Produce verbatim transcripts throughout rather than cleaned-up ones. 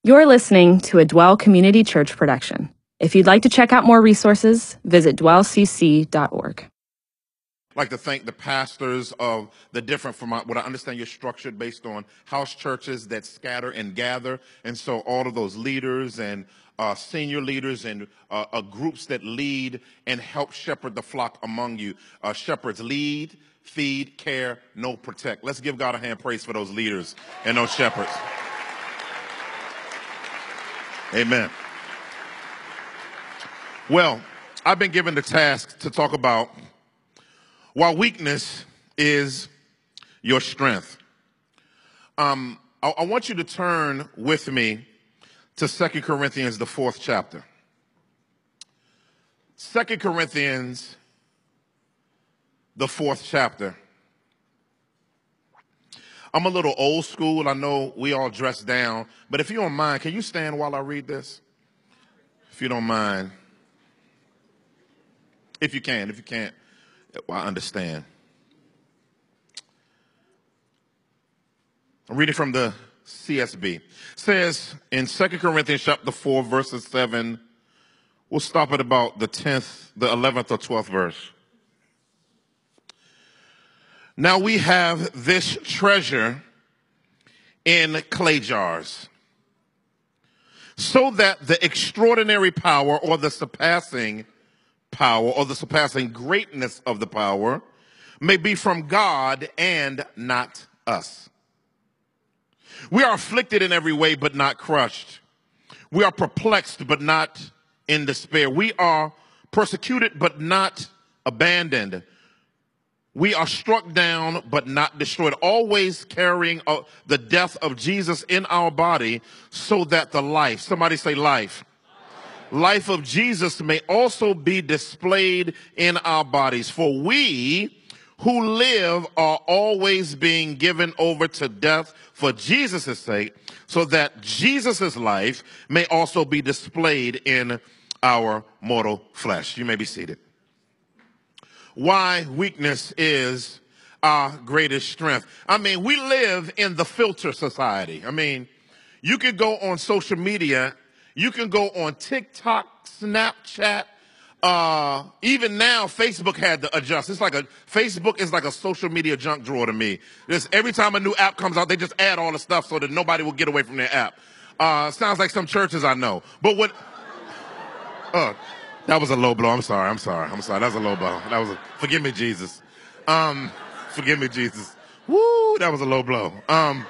You're listening to a Dwell Community Church production. If you'd like to check out more resources, visit dwell c c dot org. I'd like to thank the pastors of the different, from what I understand you're structured based on house churches that scatter and gather. And so all of those leaders and uh, senior leaders and uh, uh, groups that lead and help shepherd the flock among you. Uh, shepherds lead, feed, care, no, protect. Let's give God a hand praise for those leaders and those shepherds. Amen. Well, I've been given the task to talk about why weakness is your strength. Um, I, I want you to turn with me to Second Corinthians, the fourth chapter. Second Corinthians, the fourth chapter. I'm a little old school. I know we all dress down. But if you don't mind, can you stand while I read this? If you don't mind. If you can. If you can't, well, I understand. I'm reading from the C S B. It says in Second Corinthians chapter four, verses seven, we'll stop at about the tenth, the eleventh or twelfth verse. Now we have this treasure in clay jars, so that the extraordinary power or the surpassing power or the surpassing greatness of the power may be from God and not us. We are afflicted in every way, but not crushed. We are perplexed, but not in despair. We are persecuted, but not abandoned. We are struck down, but not destroyed, always carrying uh, the death of Jesus in our body so that the life, somebody say life, life of Jesus may also be displayed in our bodies. For we who live are always being given over to death for Jesus' sake, so that Jesus' life may also be displayed in our mortal flesh. You may be seated. Why weakness is our greatest strength. I mean, we live in the filter society. I mean, you can go on social media, you can go on TikTok, Snapchat, uh, even now Facebook had to adjust. It's like a, Facebook is like a social media junk drawer to me. Just every time a new app comes out, they just add all the stuff so that nobody will get away from their app. Uh, sounds like some churches I know. But what, uh, that was a low blow. I'm sorry. I'm sorry. I'm sorry. That was a low blow. That was a, forgive me, Jesus. Um, forgive me, Jesus. Woo, that was a low blow. Um,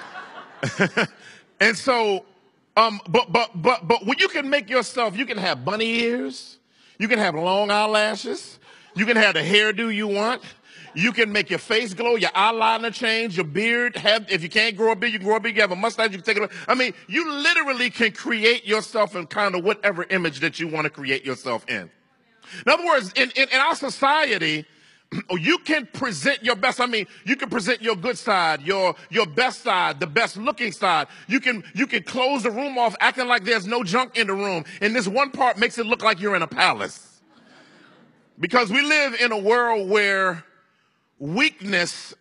and so, um, but, but, but, but when you can make yourself, you can have bunny ears. You can have long eyelashes. You can have the hairdo you want. You can make your face glow, your eyeliner change, your beard. Have, if you can't grow a beard, you can grow a beard. You have a mustache, you can take it away. I mean, you literally can create yourself in kind of whatever image that you want to create yourself in. In other words, in, in, in our society, you can present your best. I mean, you can present your good side, your, your best side, the best looking side. You can, you can close the room off acting like there's no junk in the room. And this one part makes it look like you're in a palace. Because we live in a world where weakness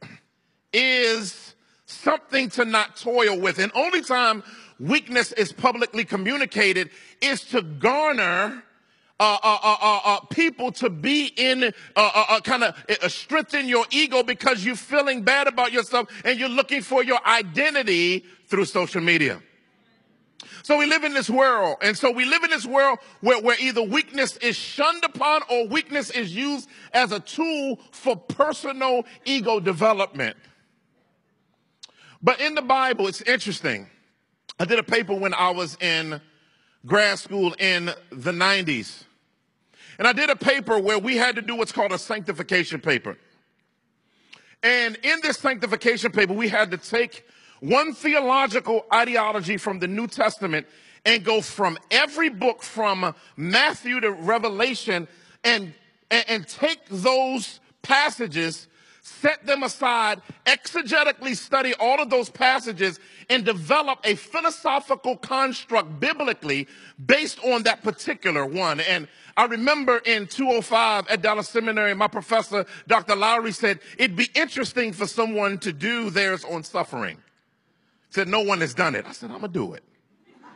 is something to not toil with. And only time weakness is publicly communicated is to garner Uh, uh, uh, uh, uh, people to be in, uh, uh, uh, kind of uh, strengthen your ego because you're feeling bad about yourself and you're looking for your identity through social media. So we live in this world. And so we live in this world where, where either weakness is shunned upon or weakness is used as a tool for personal ego development. But in the Bible, it's interesting. I did a paper when I was in grad school in the nineties. And I did a paper where we had to do what's called a sanctification paper. And in this sanctification paper, we had to take one theological ideology from the New Testament and go from every book from Matthew to Revelation and, and, and take those passages, set them aside, exegetically study all of those passages, and develop a philosophical construct biblically based on that particular one. And I remember in two oh five at Dallas Seminary, my professor, Doctor Lowry, said, it'd be interesting for someone to do theirs on suffering. He said, no one has done it. I said, I'm going to do it.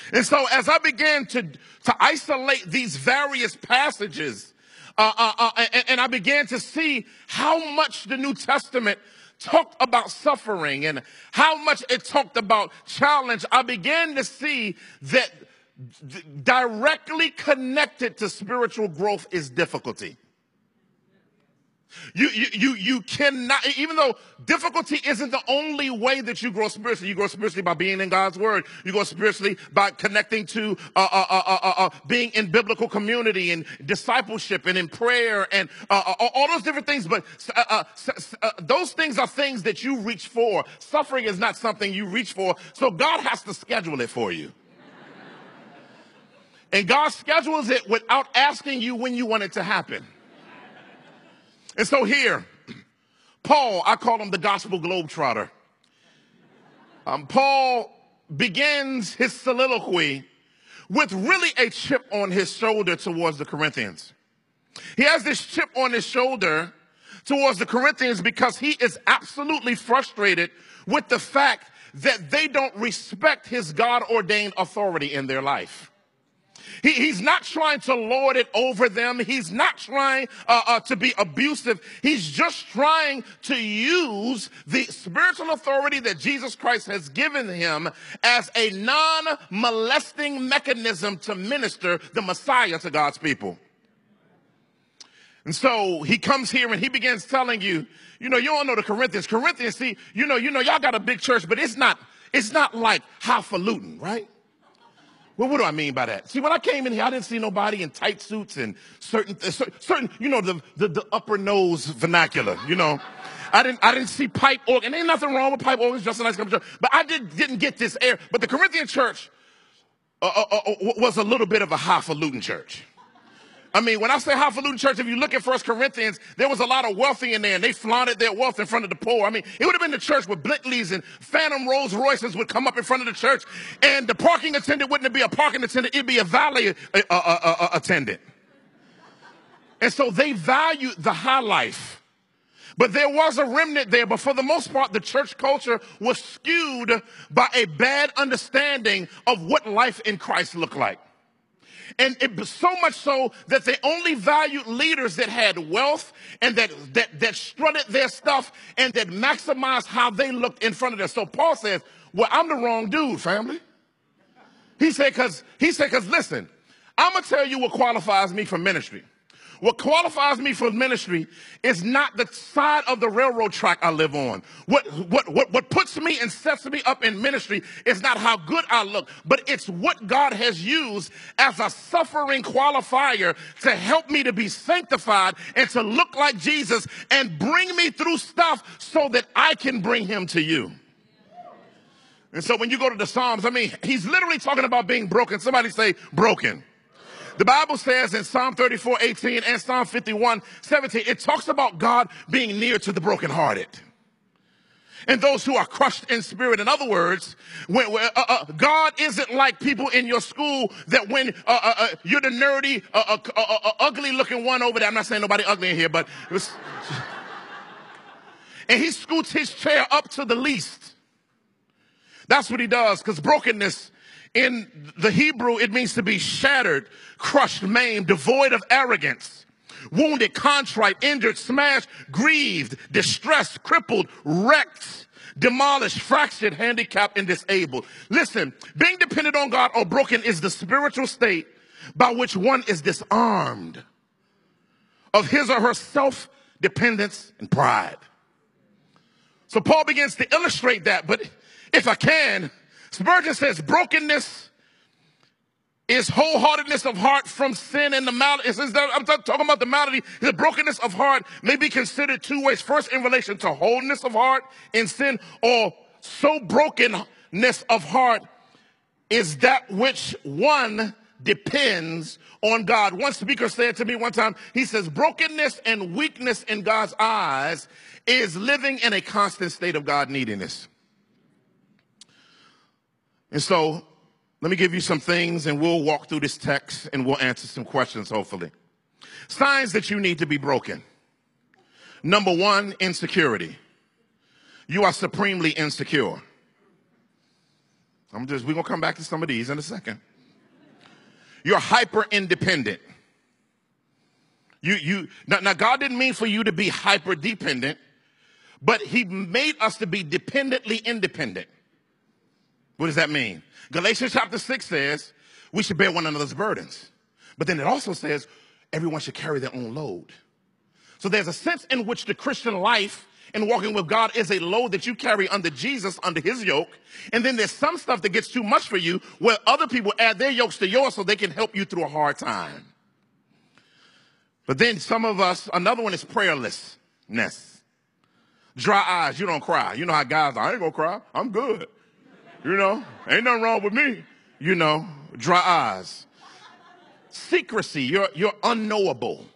And so as I began to, to isolate these various passages, uh, uh, uh, and, and I began to see how much the New Testament talked about suffering and how much it talked about challenge, I began to see that d- directly connected to spiritual growth is difficulty. You, you, you, you cannot, even though difficulty isn't the only way that you grow spiritually, you grow spiritually by being in God's word. You grow spiritually by connecting to, uh, uh, uh, uh, uh being in biblical community and discipleship and in prayer and, uh, uh, all those different things. But, uh, uh, uh, those things are things that you reach for. Suffering is not something you reach for. So God has to schedule it for you. And God schedules it without asking you when you want it to happen. And so here, Paul, I call him the gospel globetrotter. Um, Paul begins his soliloquy with really a chip on his shoulder towards the Corinthians. He has this chip on his shoulder towards the Corinthians because he is absolutely frustrated with the fact that they don't respect his God-ordained authority in their life. He, he's not trying to lord it over them. He's not trying uh, uh, to be abusive. He's just trying to use the spiritual authority that Jesus Christ has given him as a non-molesting mechanism to minister the Messiah to God's people. And so he comes here and he begins telling you, you know, you all know the Corinthians. Corinthians, see, you know, you know, y'all got a big church, but it's not, it's not like highfalutin, right? Well, what do I mean by that? See, when I came in here, I didn't see nobody in tight suits and certain, certain, you know, the, the, the upper nose vernacular, you know. I didn't, I didn't see pipe organ. And ain't nothing wrong with pipe organs, just a nice couple of church. But I did, didn't get this air. But the Corinthian church uh, uh, uh, was a little bit of a highfalutin church. I mean, when I say highfalutin church, if you look at First Corinthians, there was a lot of wealthy in there, and they flaunted their wealth in front of the poor. I mean, it would have been the church where Bentleys and Phantom Rolls Royces would come up in front of the church, and the parking attendant wouldn't be a parking attendant, it'd be a valet uh, uh, uh, uh, attendant. And so they valued the high life. But there was a remnant there, but for the most part, the church culture was skewed by a bad understanding of what life in Christ looked like. And it was so much so that they only valued leaders that had wealth and that, that, that strutted their stuff and that maximized how they looked in front of them. So Paul says, well, I'm the wrong dude, family. He said, because he said, because listen, I'm going to tell you what qualifies me for ministry. What qualifies me for ministry is not the side of the railroad track I live on. What, what, what, what puts me and sets me up in ministry is not how good I look, but it's what God has used as a suffering qualifier to help me to be sanctified and to look like Jesus and bring me through stuff so that I can bring him to you. And so when you go to the Psalms, I mean, he's literally talking about being broken. Somebody say broken. The Bible says in Psalm thirty-four eighteen and Psalm fifty-one seventeen, it talks about God being near to the brokenhearted and those who are crushed in spirit. In other words, when, uh, uh, God isn't like people in your school that when uh, uh, uh, you're the nerdy, uh, uh, uh, uh, ugly looking one over there. I'm not saying nobody ugly in here, but it was, and he scoots his chair up to the least. That's what he does, because brokenness in the Hebrew, it means to be shattered, crushed, maimed, devoid of arrogance, wounded, contrite, injured, smashed, grieved, distressed, crippled, wrecked, demolished, fractured, handicapped, and disabled. Listen, being dependent on God or broken is the spiritual state by which one is disarmed of his or her self-dependence and pride. So Paul begins to illustrate that, but if I can, Spurgeon says brokenness is wholeheartedness of heart from sin and the malady. I'm talking about the malady. The brokenness of heart may be considered two ways. First, in relation to wholeness of heart in sin, or so brokenness of heart is that which one depends on God. One speaker said to me one time, he says, brokenness and weakness in God's eyes is living in a constant state of God neediness. And so let me give you some things and we'll walk through this text and we'll answer some questions, hopefully. Signs that you need to be broken. Number one, insecurity. You are supremely insecure. I'm just, we're going to come back to some of these in a second. You're hyper independent. You, you, now, now, God didn't mean for you to be hyper dependent, but he made us to be dependently independent. What does that mean? Galatians chapter six says we should bear one another's burdens. But then it also says everyone should carry their own load. So there's a sense in which the Christian life and walking with God is a load that you carry under Jesus, under his yoke. And then there's some stuff that gets too much for you where other people add their yokes to yours so they can help you through a hard time. But then some of us, another one is prayerlessness. Dry eyes, you don't cry. You know how guys are, I ain't gonna cry, I'm good. You know, ain't nothing wrong with me. You know, dry eyes. Secrecy, you're, you're unknowable.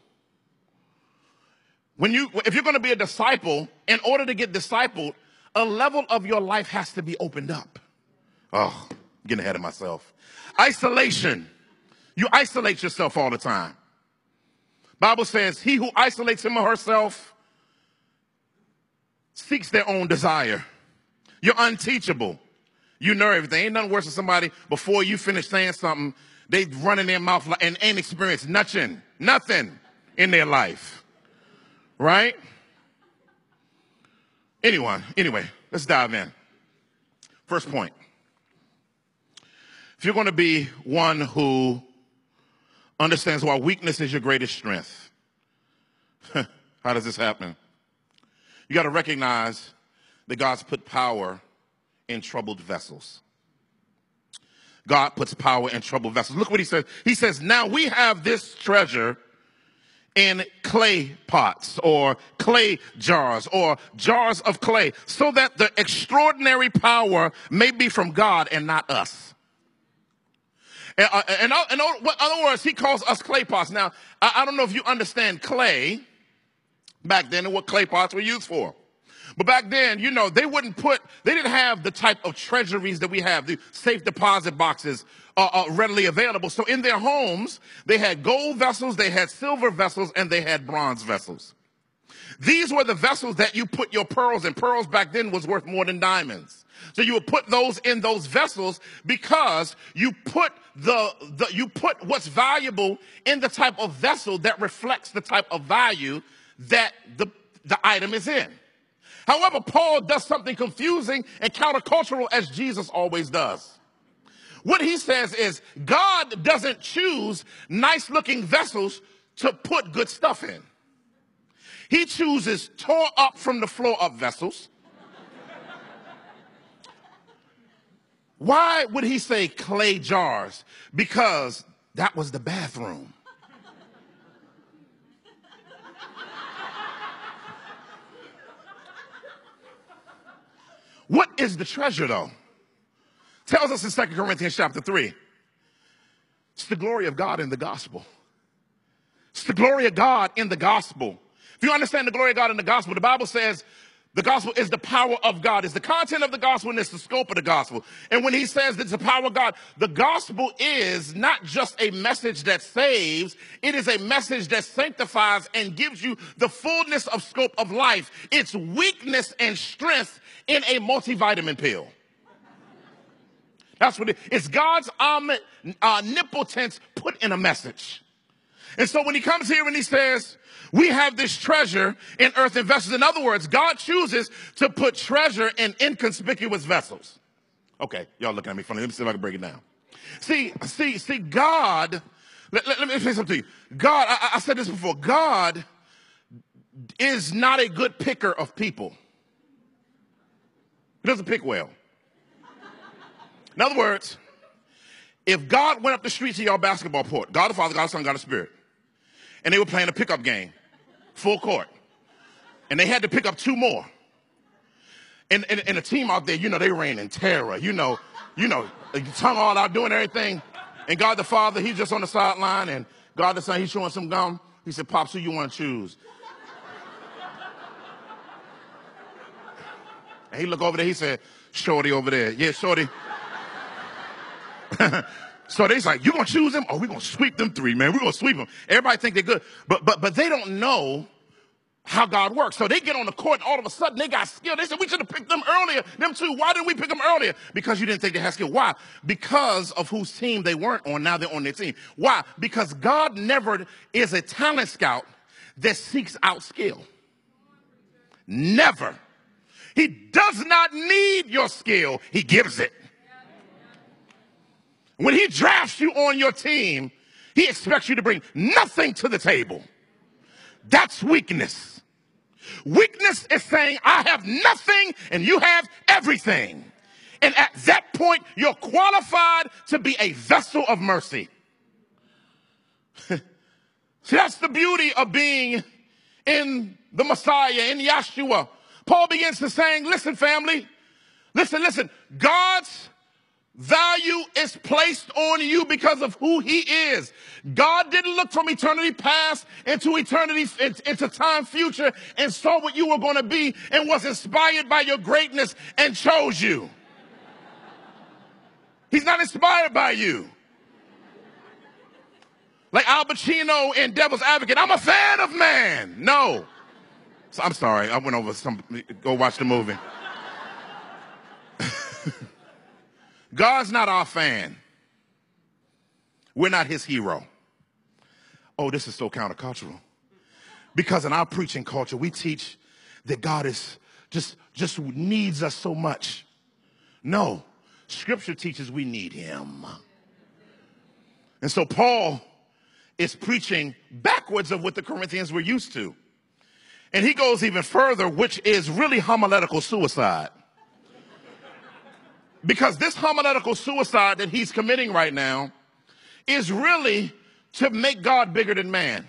When you, if you're gonna be a disciple, in order to get discipled, a level of your life has to be opened up. Oh, I'm getting ahead of myself. Isolation. You isolate yourself all the time. Bible says, he who isolates him or herself seeks their own desire. You're unteachable. You know everything. Ain't nothing worse than somebody, before you finish saying something, they run in their mouth and ain't experienced nothing, nothing in their life. Right? Anyway, anyway, let's dive in. First point. If you're going to be one who understands why weakness is your greatest strength, how does this happen? You got to recognize that God's put power in troubled vessels. God puts power in troubled vessels. Look what he says. He says, now we have this treasure in clay pots or clay jars or jars of clay, so that the extraordinary power may be from God and not us. In, uh, in, in other words, he calls us clay pots. Now, I, I don't know if you understand clay back then and what clay pots were used for. But back then, you know, they wouldn't put, they didn't have the type of treasuries that we have, the safe deposit boxes uh, uh, readily available. So in their homes, they had gold vessels, they had silver vessels, and they had bronze vessels. These were the vessels that you put your pearls in. Pearls back then was worth more than diamonds. So you would put those in those vessels because you put the, the you put what's valuable in the type of vessel that reflects the type of value that the, the item is in. However, Paul does something confusing and countercultural, as Jesus always does. What he says is God doesn't choose nice looking vessels to put good stuff in. He chooses tore up from the floor up vessels. Why would he say clay jars? Because that was the bathroom. What is the treasure, though? Tells us in Second Corinthians chapter three. It's the glory of God in the gospel. It's the glory of God in the gospel. If you understand the glory of God in the gospel, the Bible says the gospel is the power of God. It's the content of the gospel and it's the scope of the gospel. And when he says it's the power of God, the gospel is not just a message that saves. It is a message that sanctifies and gives you the fullness of scope of life. It's weakness and strength in a multivitamin pill. That's what it is. It's God's omnipotence put in a message. And so when he comes here and he says, we have this treasure in earthen vessels. In other words, God chooses to put treasure in inconspicuous vessels. Okay, y'all looking at me funny. Let me see if I can break it down. See, see, see, God, let, let, let me say something to you. God, I, I said this before, God is not a good picker of people. He doesn't pick well. In other words, if God went up the street to your basketball court, God the Father, God the Son, God the Spirit, and they were playing a pickup game, full court, and they had to pick up two more, and, and, and the team out there, you know, they ran in terror, you know, you know, tongue all out doing everything, and God the Father, he's just on the sideline, and God the Son, he's showing some gum. He said, Pops, who you want to choose? And he looked over there, he said, Shorty over there. Yeah, Shorty. So they's like, you gonna choose them? Oh, we're gonna sweep them three, man. We're gonna sweep them. Everybody think they're good. But but but they don't know how God works. So they get on the court and all of a sudden they got skill. They said, we should have picked them earlier. Them two, why didn't we pick them earlier? Because you didn't think they had skill. Why? Because of whose team they weren't on. Now they're on their team. Why? Because God never is a talent scout that seeks out skill. Never. He does not need your skill. He gives it. When he drafts you on your team, he expects you to bring nothing to the table. That's weakness. Weakness is saying, I have nothing and you have everything. And at that point, you're qualified to be a vessel of mercy. See, that's the beauty of being in the Messiah, in Yeshua. Paul begins to saying, listen, family, listen, listen, God's value is placed on you because of who he is. God didn't look from eternity past into eternity, into time future and saw what you were going to be and was inspired by your greatness and chose you. He's not inspired by you. Like Al Pacino in Devil's Advocate, I'm a fan of man. No. So I'm sorry, I went over some, go watch the movie. God's not our fan. We're not his hero. Oh, this is so countercultural. Because in our preaching culture, we teach that God is just, just needs us so much. No, Scripture teaches we need him. And so Paul is preaching backwards of what the Corinthians were used to. And he goes even further, which is really homiletical suicide. Because this homiletical suicide that he's committing right now is really to make God bigger than man.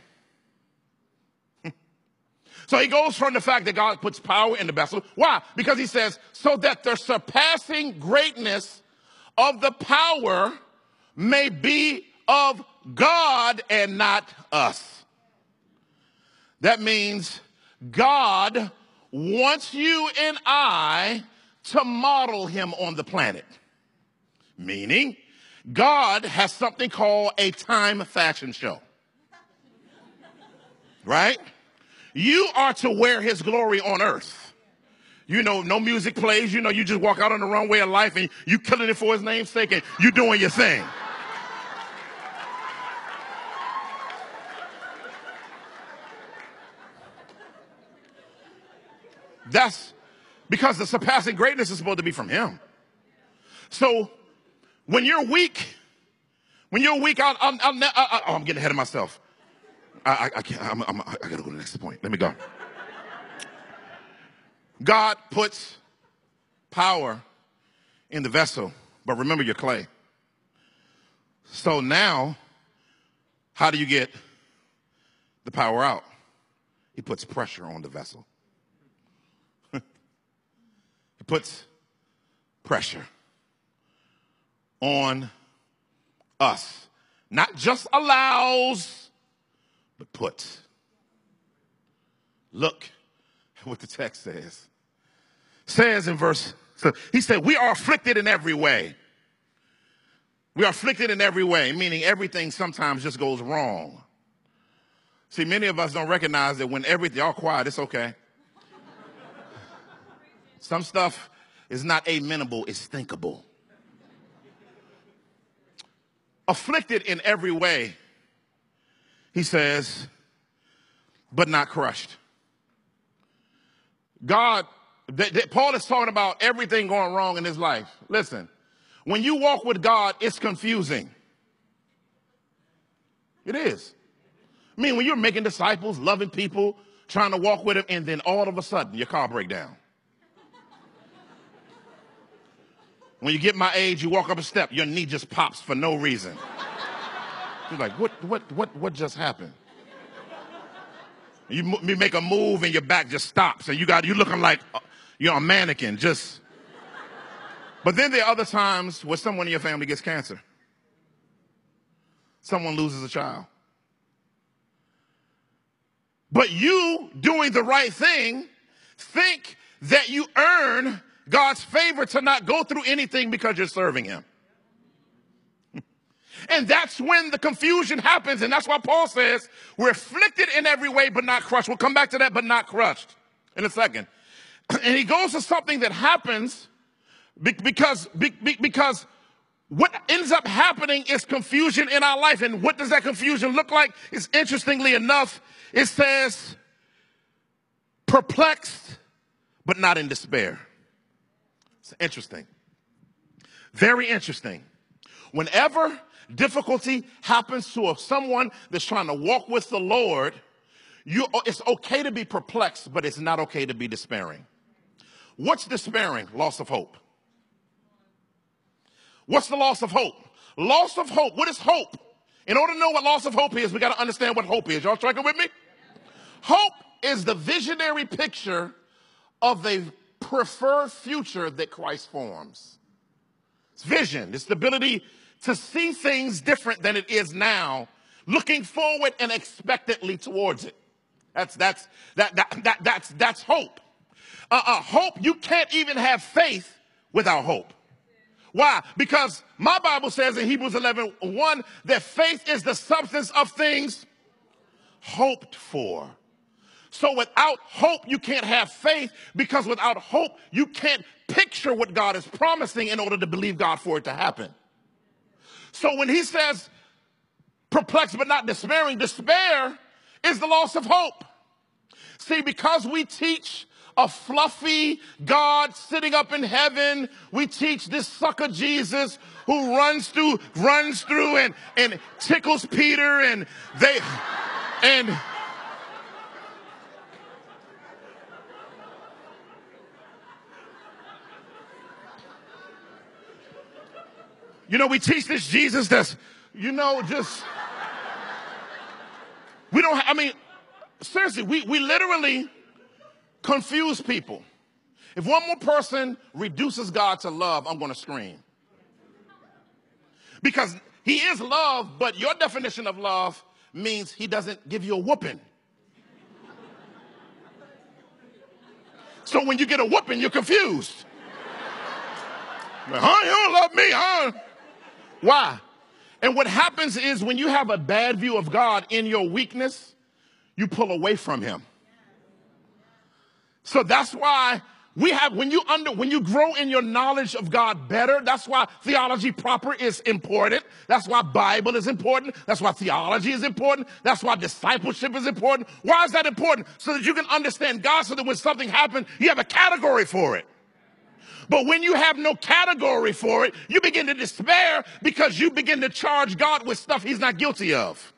So he goes from the fact that God puts power in the vessel. Why? Because he says, so that the surpassing greatness of the power may be of God and not us. That means God wants you and I to model him on the planet. Meaning, God has something called a time fashion show. Right? You are to wear his glory on earth. You know, no music plays. You know, you just walk out on the runway of life and you killing it for his name's sake and you doing your thing. That's because the surpassing greatness is supposed to be from him. So when you're weak, when you're weak, I'll, I'll, I'll, I'll, oh, I'm getting ahead of myself. I, I, I can't. I'm, I'm, I got to go to the next point. Let me go. God puts power in the vessel, but remember you're clay. So now, how do you get the power out? He puts pressure on the vessel. He puts pressure on us. Not just allows, but puts. Look at what the text says. Says in verse, so he said, we are afflicted in every way. We are afflicted in every way, meaning everything sometimes just goes wrong. See, many of us don't recognize that when everything, y'all quiet, it's okay. Some stuff is not amenable, it's thinkable. Afflicted in every way, he says, but not crushed. God, th- th- Paul is talking about everything going wrong in his life. Listen, when you walk with God, it's confusing. It is. I mean, when you're making disciples, loving people, trying to walk with him, and then all of a sudden your car breaks down. When you get my age, you walk up a step, your knee just pops for no reason. You're like, what, what, what, what just happened? You, you make a move and your back just stops, and you got you looking like uh, you're a mannequin. Just. But then there are other times where someone in your family gets cancer. Someone loses a child. But you doing the right thing, think that you earn God's favor to not go through anything because you're serving him. And that's when the confusion happens. And that's why Paul says we're afflicted in every way, but not crushed. We'll come back to that, but not crushed in a second. And he goes to something that happens because, because what ends up happening is confusion in our life. And what does that confusion look like? It's interestingly enough, it says perplexed, but not in despair. It's interesting. Very interesting. Whenever difficulty happens to someone that's trying to walk with the Lord, you, it's okay to be perplexed, but it's not okay to be despairing. What's despairing? Loss of hope. What's the loss of hope? Loss of hope. What is hope? In order to know what loss of hope is, we got to understand what hope is. Y'all tracking with me? Hope is the visionary picture of the preferred future that Christ forms. It's vision. It's the ability to see things different than it is now, looking forward and expectantly towards it. That's that's that that, that that's that's hope. Uh, uh, hope, you can't even have faith without hope. Why? Because my Bible says in Hebrews eleven one that faith is the substance of things hoped for. So without hope, you can't have faith, because without hope, you can't picture what God is promising in order to believe God for it to happen. So when he says perplexed but not despairing, despair is the loss of hope. See, because we teach a fluffy God sitting up in heaven, we teach this sucker Jesus who runs through, runs through and, and tickles Peter, and they, and you know, we teach this Jesus that's, you know, just, we don't, I mean, seriously, we, we literally confuse people. If one more person reduces God to love, I'm going to scream. Because he is love, but your definition of love means he doesn't give you a whooping. So when you get a whooping, you're confused. Huh? You don't love me, huh? Why? And what happens is when you have a bad view of God in your weakness, you pull away from him. So that's why we have, when you under, when you grow in your knowledge of God better, that's why theology proper is important. That's why Bible is important. That's why theology is important. That's why discipleship is important. Why is that important? So that you can understand God, so that when something happens, you have a category for it. But when you have no category for it, you begin to despair because you begin to charge God with stuff he's not guilty of.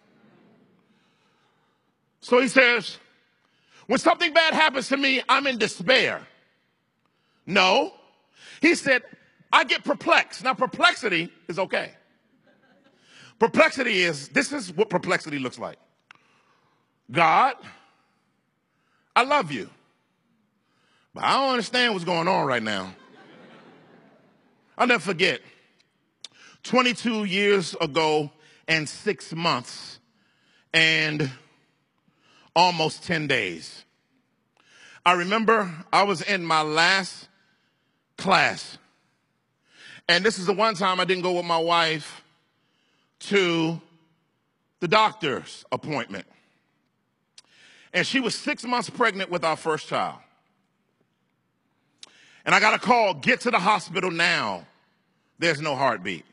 So he says, when something bad happens to me, I'm in despair. No. He said, I get perplexed. Now, perplexity is okay. Perplexity is, this is what perplexity looks like. God, I love you, but I don't understand what's going on right now. I'll never forget, twenty-two years ago and six months and almost ten days. I remember I was in my last class, and this is the one time I didn't go with my wife to the doctor's appointment. And she was six months pregnant with our first child. And I got a call, get to the hospital now. There's no heartbeat.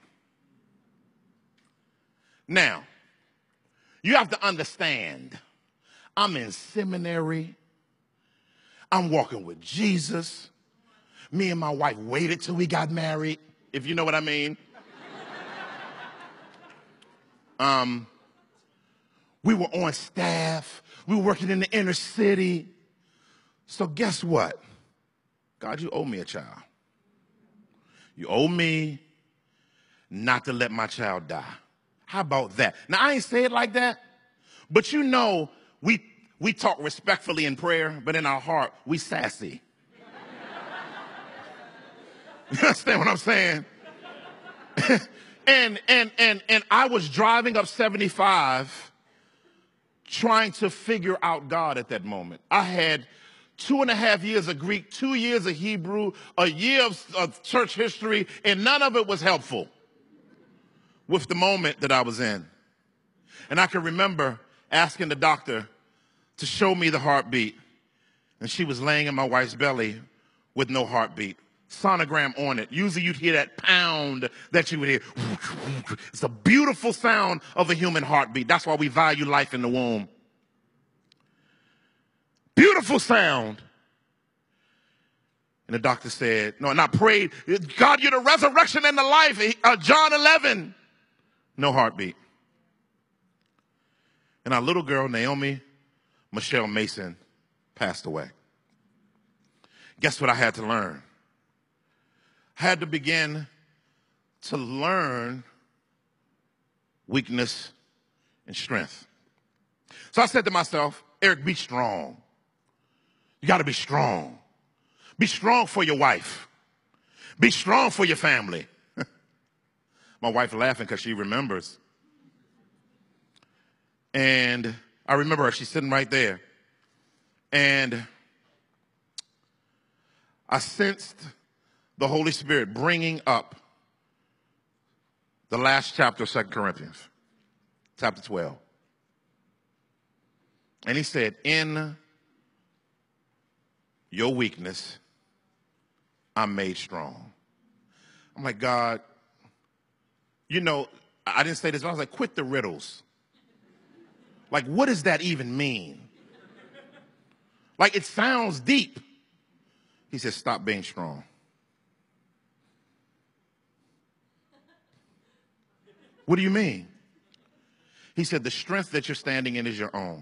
Now, you have to understand, I'm in seminary. I'm walking with Jesus. Me and my wife waited till we got married, if you know what I mean. Um, we were on staff. We were working in the inner city. So guess what? God, you owe me a child. You owe me not to let my child die. How about that? Now, I ain't say it like that, but you know, we we talk respectfully in prayer, but in our heart, we sassy. You understand what I'm saying? and and and and I was driving up seventy-five trying to figure out God at that moment. I had two and a half years of Greek, two years of Hebrew, a year of, of church history, and none of it was helpful. with the moment that I was in. And I can remember asking the doctor to show me the heartbeat. And she was laying in my wife's belly with no heartbeat. Sonogram on it. Usually you'd hear that pound that you would hear. It's a beautiful sound of a human heartbeat. That's why we value life in the womb. Beautiful sound. And the doctor said, no, and I prayed, God, you're the resurrection and the life. Uh, John eleven. No heartbeat. And our little girl, Naomi Michelle Mason, passed away. Guess what I had to learn? I had to begin to learn weakness and strength. So I said to myself, Eric, be strong. You got to be strong. Be strong for your wife. Be strong for your family. My wife laughing because she remembers. And I remember her. She's sitting right there. And I sensed the Holy Spirit bringing up the last chapter of Second Corinthians, chapter twelve. And he said, in your weakness, I'm made strong. I'm like, God, you know, I didn't say this, but I was like, quit the riddles. Like, what does that even mean? Like, it sounds deep. He said, stop being strong. What do you mean? He said, the strength that you're standing in is your own.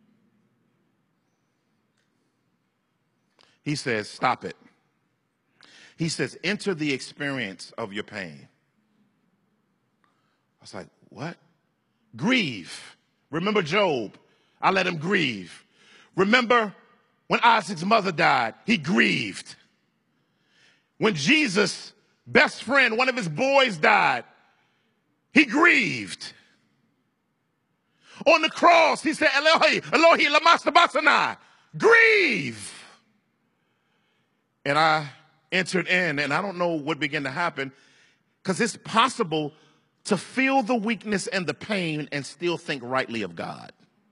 He says, stop it. He says, enter the experience of your pain. I was like, what? Grieve. Remember Job? I let him grieve. Remember when Isaac's mother died? He grieved. When Jesus' best friend, one of his boys, died, he grieved. On the cross, he said, Elohi, Elohi, lama sabachthani. Grieve. And I entered in, and I don't know what began to happen, because it's possible to feel the weakness and the pain and still think rightly of God.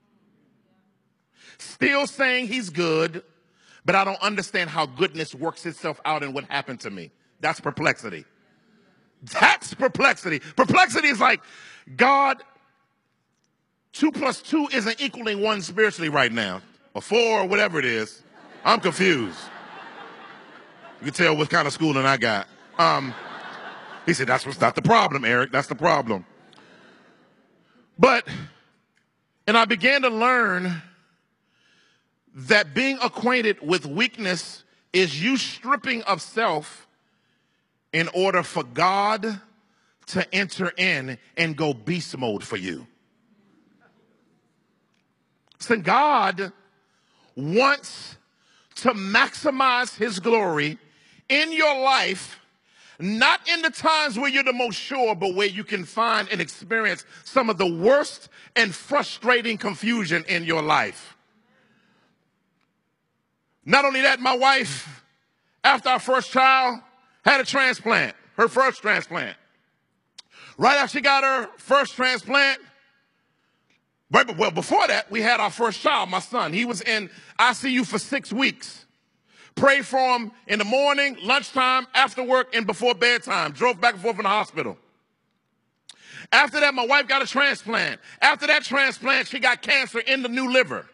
Still saying he's good, but I don't understand how goodness works itself out in what happened to me. That's perplexity. That's perplexity. Perplexity is like, God, two plus two isn't equaling one spiritually right now, or four, or whatever it is. I'm confused. You can tell what kind of schooling I got. Um, he said, that's what's not the problem, Eric. That's the problem. But, and I began to learn that being acquainted with weakness is you stripping of self in order for God to enter in and go beast mode for you. So God wants to maximize his glory in your life, not in the times where you're the most sure, but where you can find and experience some of the worst and frustrating confusion in your life. Not only that, my wife, after our first child, had a transplant, her first transplant. Right after she got her first transplant, right, well, before that, we had our first child, my son. He was in I C U for six weeks. Prayed for him in the morning, lunchtime, after work, and before bedtime. Drove back and forth from the hospital. After that, my wife got a transplant. After that transplant, she got cancer in the new liver.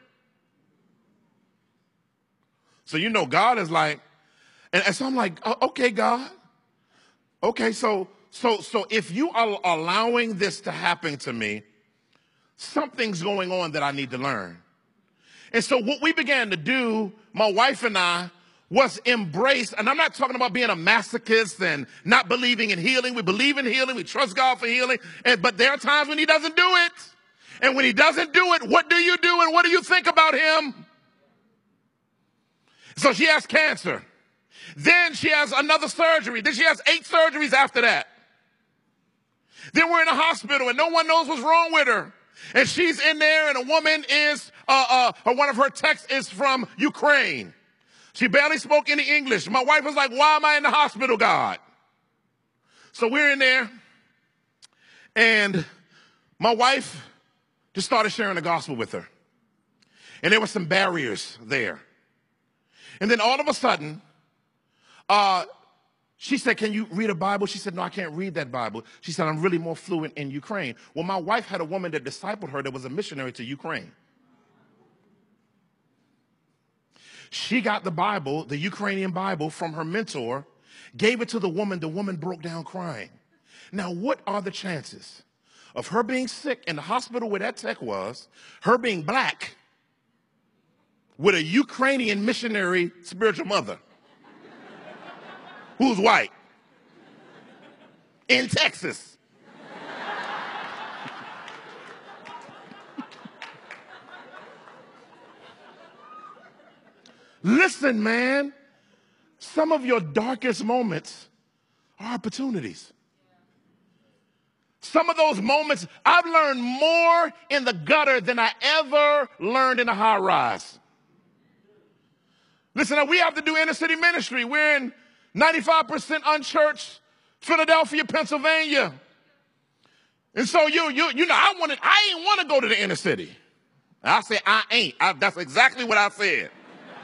So, you know, God is like, and, and so I'm like, oh, okay, God. Okay, so, so, so if you are allowing this to happen to me, something's going on that I need to learn. And so what we began to do, my wife and I, was embrace, and I'm not talking about being a masochist and not believing in healing. We believe in healing. We trust God for healing. And, but there are times when he doesn't do it. And when he doesn't do it, what do you do and what do you think about him? So she has cancer. Then she has another surgery. Then she has eight surgeries after that. Then we're in a hospital and no one knows what's wrong with her. And she's in there and a woman is, uh, uh, or one of her texts is from Ukraine. She barely spoke any English. My wife was like, why am I in the hospital, God? So we're in there. And my wife just started sharing the gospel with her. And there were some barriers there. And then all of a sudden, uh, she said, can you read a Bible? She said, no, I can't read that Bible. She said, I'm really more fluent in Ukraine. Well, my wife had a woman that discipled her that was a missionary to Ukraine. She got the Bible, the Ukrainian Bible, from her mentor, gave it to the woman. The woman broke down crying. Now, what are the chances of her being sick in the hospital where that tech was, her being black, with a Ukrainian missionary spiritual mother who's white in Texas? Listen, man, some of your darkest moments are opportunities. Some of those moments, I've learned more in the gutter than I ever learned in a high rise. Listen, we have to do inner city ministry. We're in ninety-five percent unchurched Philadelphia, Pennsylvania. And so you, you, you know, I wanted, I ain't want to go to the inner city. I said, I ain't. I, that's exactly what I said.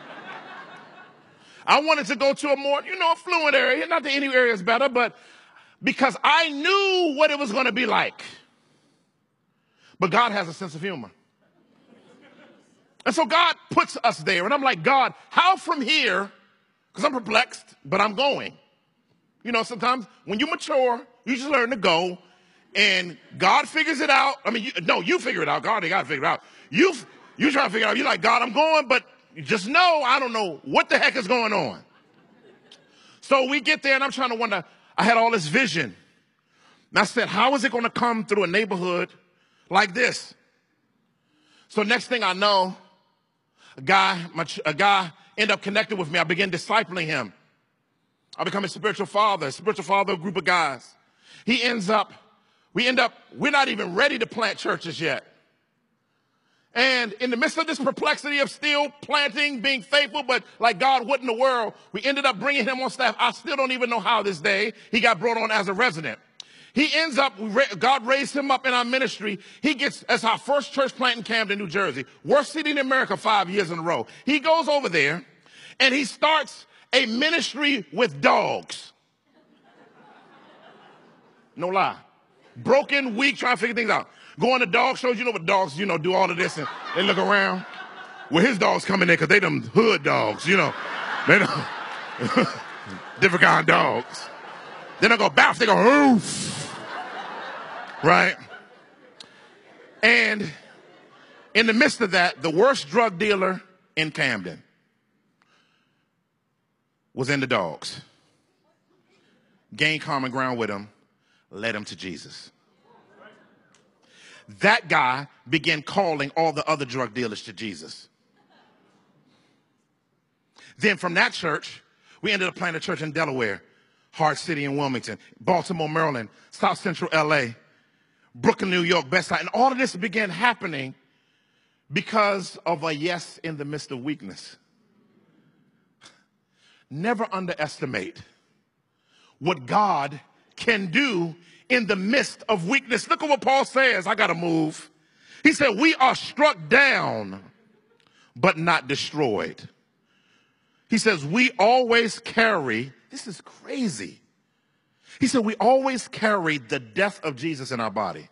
I wanted to go to a more, you know, affluent area. Not that any area is better, but because I knew what it was going to be like. But God has a sense of humor. And so God puts us there. And I'm like, God, how from here, because I'm perplexed, but I'm going. You know, sometimes when you mature, you just learn to go. And God figures it out. I mean, you, no, you figure it out. God ain't got to figure it out. You, you try to figure it out. You're like, God, I'm going, but you just know, I don't know what the heck is going on. So we get there, and I'm trying to wonder, I had all this vision. And I said, how is it going to come through a neighborhood like this? So next thing I know, a guy, my, a guy ended up connecting with me. I began discipling him. I become a spiritual father, a spiritual father of a group of guys. He ends up, we end up, we're not even ready to plant churches yet. And in the midst of this perplexity of still planting, being faithful, but like, God, what in the world? We ended up bringing him on staff. I still don't even know how this day he got brought on as a resident. He ends up, God raised him up in our ministry. He gets, as our first church plant in Camden, New Jersey, worst city in America five years in a row. He goes over there and he starts a ministry with dogs. No lie. Broken, weak, trying to figure things out. Going to dog shows, you know what dogs, you know, do all of this and they look around. Well, his dogs come in there because they them hood dogs, you know. They don't, different kind of dogs. They don't go bounce, they go oof. Right? And in the midst of that, the worst drug dealer in Camden was in the dogs. Gained common ground with him, led him to Jesus. That guy began calling all the other drug dealers to Jesus. Then from that church, we ended up planting a church in Delaware, Hart City in Wilmington, Baltimore, Maryland, South Central L A, Brooklyn, New York, Best Side. And all of this began happening because of a yes in the midst of weakness. Never underestimate what God can do in the midst of weakness. Look at what Paul says. I got to move. He said, we are struck down, but not destroyed. He says, we always carry, this is crazy. He said, we always carry the death of Jesus in our body.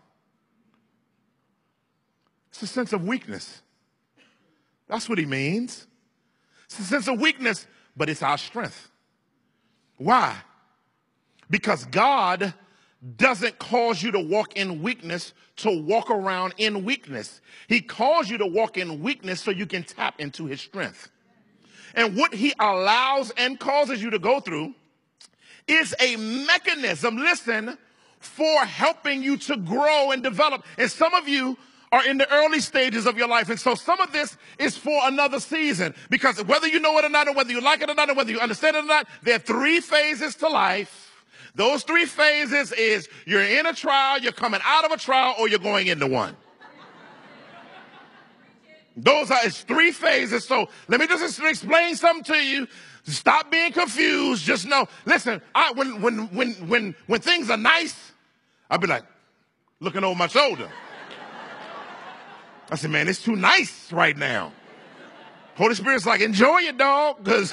It's a sense of weakness. That's what he means. It's a sense of weakness, but it's our strength. Why? Because God doesn't cause you to walk in weakness to walk around in weakness. He calls you to walk in weakness so you can tap into his strength. And what he allows and causes you to go through is a mechanism, listen, for helping you to grow and develop. And some of you are in the early stages of your life. And so some of this is for another season, because whether you know it or not, or whether you like it or not, or whether you understand it or not, there are three phases to life. Those three phases is you're in a trial, you're coming out of a trial, or you're going into one. Those are it's three phases. So let me just explain something to you. Stop being confused. Just know, listen, I, when, when, when, when, when things are nice, I'll be like, looking over my shoulder. I said, man, it's too nice right now. Holy Spirit's like, enjoy it, dog, because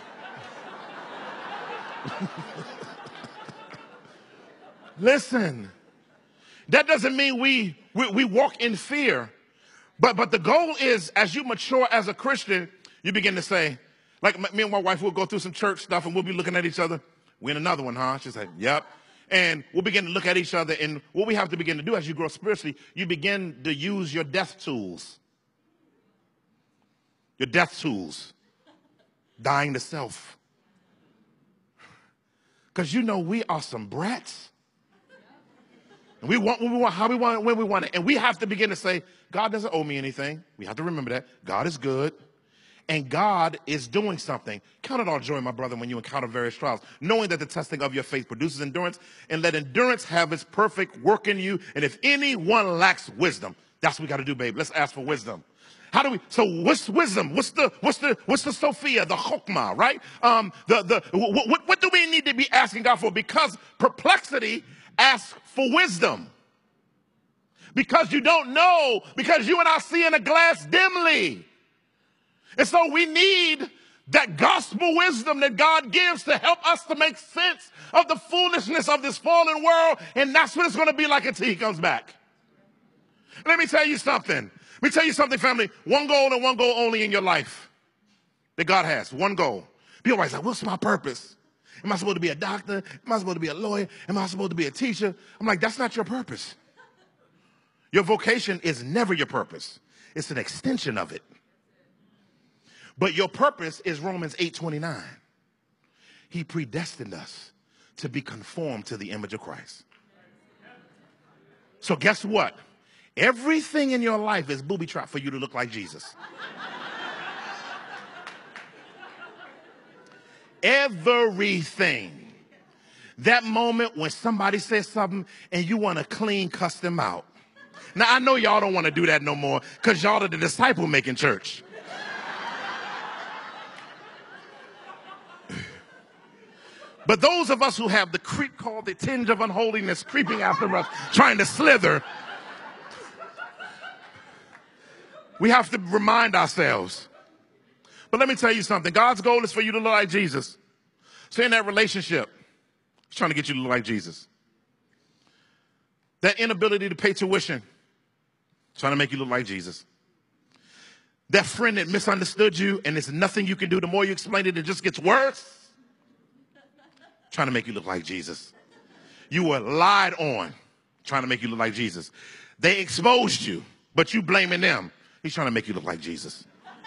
listen, that doesn't mean we, we we walk in fear. But but the goal is, as you mature as a Christian, you begin to say, like me and my wife will go through some church stuff and we'll be looking at each other. We in another one, huh? She's like, yep. And we'll begin to look at each other. And what we have to begin to do as you grow spiritually, you begin to use your death tools. Your death tools. Dying to self. Because you know we are some brats. And we want what we want, how we want it, when we want it. And we have to begin to say, God doesn't owe me anything. We have to remember that. God is good. And God is doing something. Count it all joy, my brother, when you encounter various trials, knowing that the testing of your faith produces endurance, and let endurance have its perfect work in you. And if anyone lacks wisdom, that's what we got to do, babe. Let's ask for wisdom. How do we? So what's wisdom? What's the what's the what's the Sophia, the chokmah, right? Um, the the what, what do we need to be asking God for? Because perplexity asks for wisdom. Because you don't know. Because you and I see in a glass dimly. And so we need that gospel wisdom that God gives to help us to make sense of the foolishness of this fallen world. And that's what it's going to be like until he comes back. Let me tell you something. Let me tell you something, family. One goal and one goal only in your life that God has. One goal. People are always like, what's my purpose? Am I supposed to be a doctor? Am I supposed to be a lawyer? Am I supposed to be a teacher? I'm like, that's not your purpose. Your vocation is never your purpose. It's an extension of it. But your purpose is Romans eight twenty-nine. He predestined us to be conformed to the image of Christ. So guess what? Everything in your life is booby trap for you to look like Jesus. Everything. That moment when somebody says something and you want to clean cuss them out. Now, I know y'all don't want to do that no more because y'all are the disciple-making church. But those of us who have the creep called the tinge of unholiness creeping after us, trying to slither, we have to remind ourselves. But let me tell you something. God's goal is for you to look like Jesus. So in that relationship, he's trying to get you to look like Jesus. That inability to pay tuition, trying to make you look like Jesus. That friend that misunderstood you and there's nothing you can do. The more you explain it, it just gets worse. Trying to make you look like Jesus. You were lied on, trying to make you look like Jesus. They exposed you, but you blaming them. He's trying to make you look like Jesus.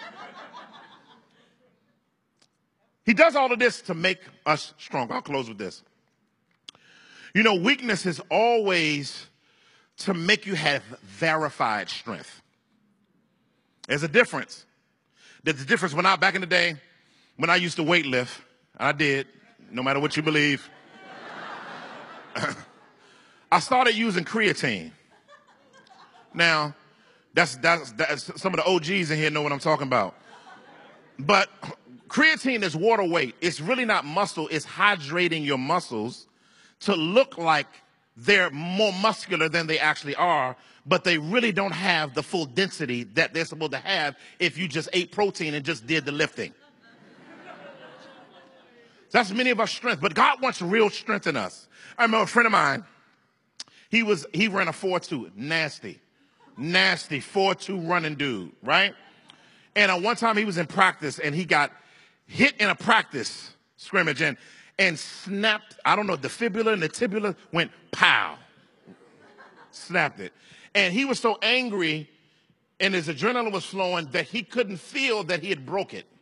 He does all of this to make us strong. I'll close with this. You know, weakness is always to make you have verified strength. There's a difference. There's a difference when I, back in the day, when I used to weight lift, I did, no matter what you believe. I started using creatine. Now, that's, that's, that's some of the O Gs in here know what I'm talking about. But creatine is water weight. It's really not muscle. It's hydrating your muscles to look like they're more muscular than they actually are, but they really don't have the full density that they're supposed to have if you just ate protein and just did the lifting. That's many of our strength, but God wants real strength in us. I remember a friend of mine, he was he ran a four two, nasty, nasty four two running dude, right? And uh, one time he was in practice and he got hit in a practice scrimmage and, and snapped, I don't know, the fibula and the tibula went pow, snapped it. And he was so angry and his adrenaline was flowing that he couldn't feel that he had broke it.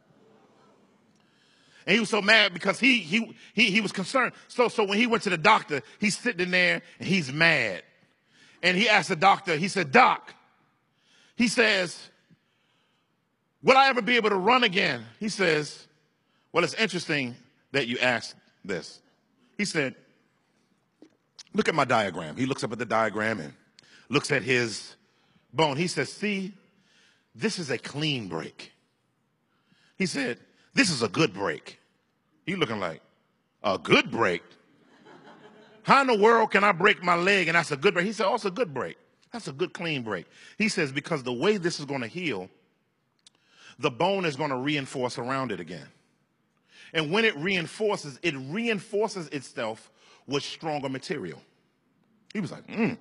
And he was so mad because he he he he was concerned. So so when he went to the doctor, he's sitting there and he's mad. And he asked the doctor, he said, Doc, he says, will I ever be able to run again? He says, well, it's interesting that you asked this. He said, look at my diagram. He looks up at the diagram and looks at his bone. He says, see, this is a clean break. He said, this is a good break. He looking like, a good break? How in the world can I break my leg and that's a good break? He said, oh, it's a good break. That's a good clean break. He says, because the way this is going to heal, the bone is going to reinforce around it again. And when it reinforces, it reinforces itself with stronger material. He was like, mm.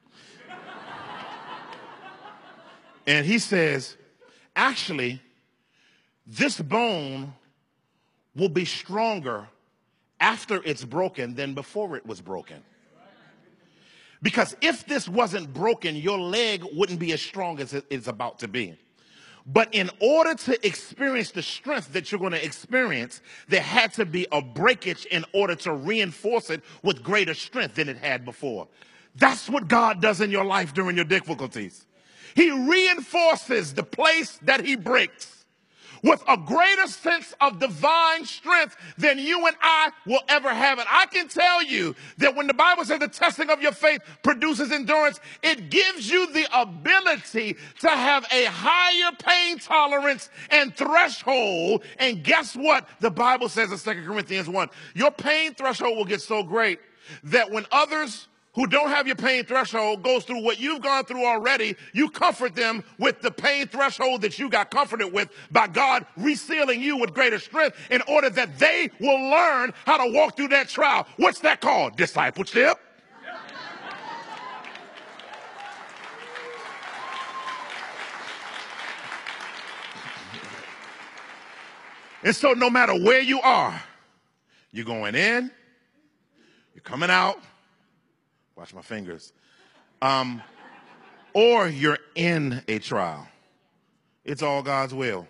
And he says, actually, this bone will be stronger after it's broken than before it was broken. Because if this wasn't broken, your leg wouldn't be as strong as it's about to be. But in order to experience the strength that you're going to experience, there had to be a breakage in order to reinforce it with greater strength than it had before. That's what God does in your life during your difficulties. He reinforces the place that he breaks with a greater sense of divine strength than you and I will ever have. And I can tell you that when the Bible says the testing of your faith produces endurance, it gives you the ability to have a higher pain tolerance and threshold. And guess what? The Bible says in Second Corinthians one, your pain threshold will get so great that when others who don't have your pain threshold goes through what you've gone through already, you comfort them with the pain threshold that you got comforted with by God resealing you with greater strength in order that they will learn how to walk through that trial. What's that called? Discipleship. And so no matter where you are, you're going in, you're coming out, watch my fingers. Um, or you're in a trial. It's all God's will.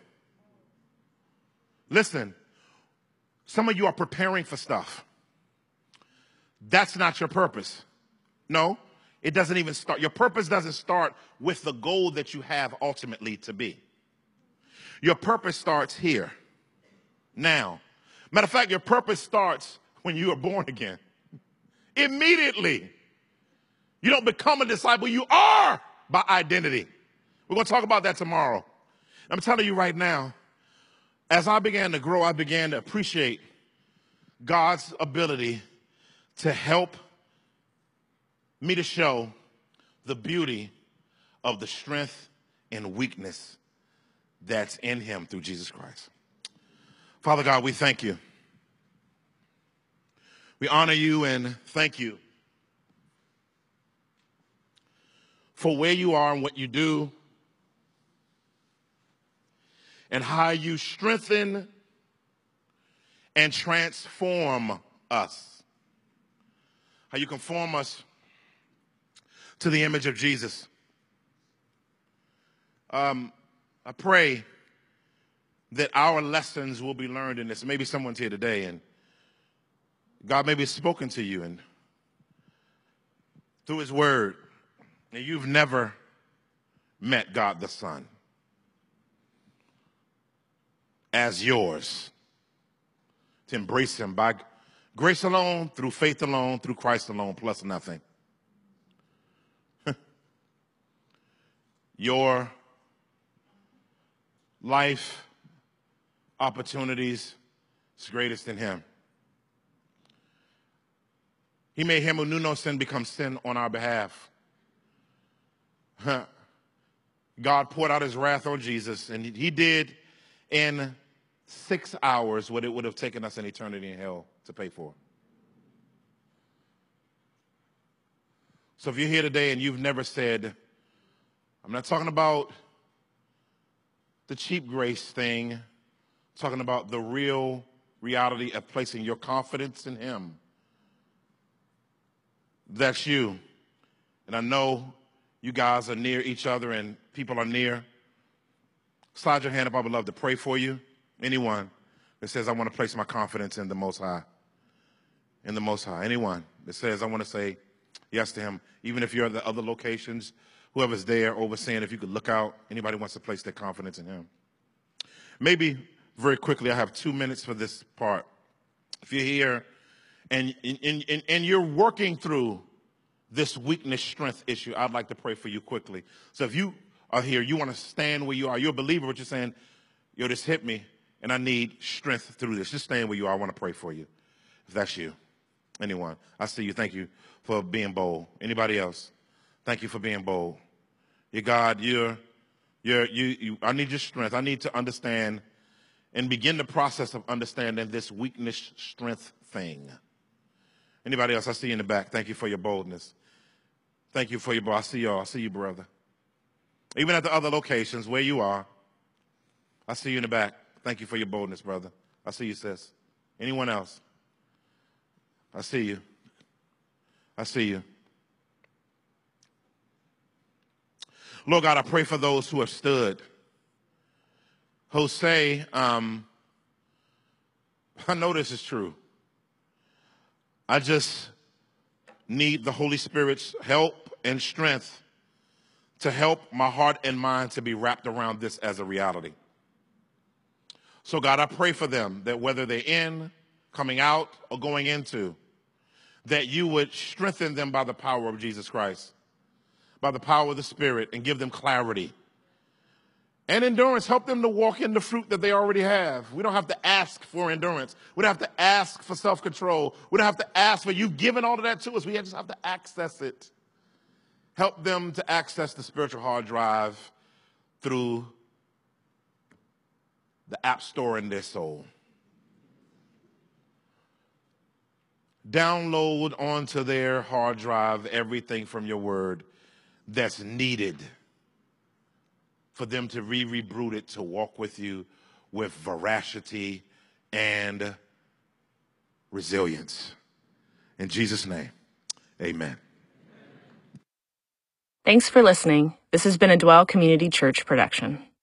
Listen, some of you are preparing for stuff. That's not your purpose. No, it doesn't even start. Your purpose doesn't start with the goal that you have ultimately to be. Your purpose starts here, now. Matter of fact, your purpose starts when you are born again. Immediately. You don't become a disciple, you are by identity. We're going to talk about that tomorrow. I'm telling you right now, as I began to grow, I began to appreciate God's ability to help me to show the beauty of the strength and weakness that's in him through Jesus Christ. Father God, we thank you. We honor you and thank you for where you are and what you do and how you strengthen and transform us. How you conform us to the image of Jesus. Um, I pray that our lessons will be learned in this. Maybe someone's here today and God maybe has spoken to you and through his word. And you've never met God the Son as yours, to embrace him by grace alone, through faith alone, through Christ alone, plus nothing. Your life opportunities is greatest in him. He made him who knew no sin become sin on our behalf. God poured out his wrath on Jesus, and he did in six hours what it would have taken us an eternity in hell to pay for. So if you're here today and you've never said, I'm not talking about the cheap grace thing, I'm talking about the real reality of placing your confidence in him. That's you. And I know you guys are near each other and people are near. Slide your hand up. I would love to pray for you. Anyone that says, I want to place my confidence in the Most High. In the Most High. Anyone that says, I want to say yes to him. Even if you're at the other locations, whoever's there overseeing, if you could look out. Anybody wants to place their confidence in him. Maybe very quickly, I have two minutes for this part. If you're here and, and, and, and you're working through this weakness-strength issue, I'd like to pray for you quickly. So if you are here, you want to stand where you are. You're a believer, but you're saying, yo, this hit me, and I need strength through this. Just stand where you are. I want to pray for you, if that's you. Anyone? I see you. Thank you for being bold. Anybody else? Thank you for being bold. You God, you're, you're, you, you, I need your strength. I need to understand and begin the process of understanding this weakness strength thing. Anybody else? I see you in the back. Thank you for your boldness. Thank you for your, I see y'all. I see you, brother. Even at the other locations where you are, I see you in the back. Thank you for your boldness, brother. I see you, sis. Anyone else? I see you. I see you. Lord God, I pray for those who have stood. Jose, um, I know this is true. I just need the Holy Spirit's help and strength to help my heart and mind to be wrapped around this as a reality. So God, I pray for them that whether they're in, coming out, or going into, that you would strengthen them by the power of Jesus Christ, by the power of the Spirit, and give them clarity and endurance. Help them to walk in the fruit that they already have. We don't have to ask for endurance. We don't have to ask for self-control. We don't have to ask for, you've given all of that to us. We just have to access it. Help them to access the spiritual hard drive through the app store in their soul. Download onto their hard drive everything from your word that's needed for them to be rebooted to walk with you with veracity and resilience. In Jesus' name, amen. Thanks for listening. This has been a Dwell Community Church production.